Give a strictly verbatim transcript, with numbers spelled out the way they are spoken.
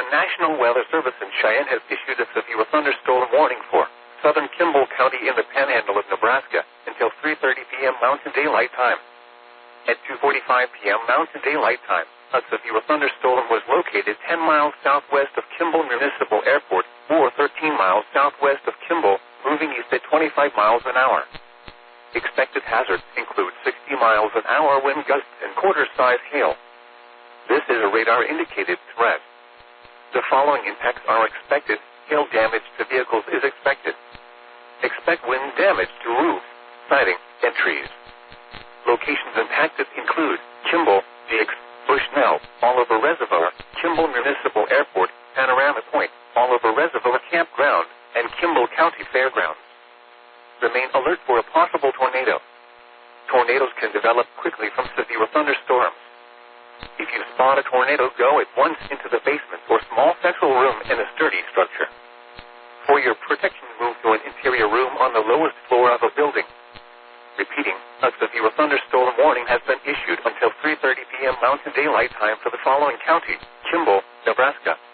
National Weather Service in Cheyenne has issued a severe thunderstorm warning for southern Kimball County in the panhandle of Nebraska until three thirty p.m. Mountain Daylight Time. At two forty-five p.m. Mountain Daylight Time, a severe thunderstorm was located ten miles southwest of Kimball Municipal Airport, or thirteen miles southwest of Kimball, moving east at twenty-five miles an hour. Expected hazards include sixty miles an hour wind gusts and quarter-size hail. This is a radar-indicated threat. The following impacts are expected. Hail damage to vehicles is expected. Expect wind damage to roofs, siding, and trees. Locations impacted include Kimball, Dix, Bushnell, Oliver Reservoir, Kimball Municipal Airport, Panorama Point, Oliver Reservoir Campground, and Kimball County Fairgrounds. Remain alert for a possible tornado. Tornadoes can develop quickly from severe thunderstorms. If you spot a tornado, go at once into the basement or small central room in a sturdy structure. For your protection, move to an interior room on the lowest floor of a building. Repeating, a severe thunderstorm warning has been issued until three thirty p.m. Mountain Daylight Time for the following county: Kimball, Nebraska,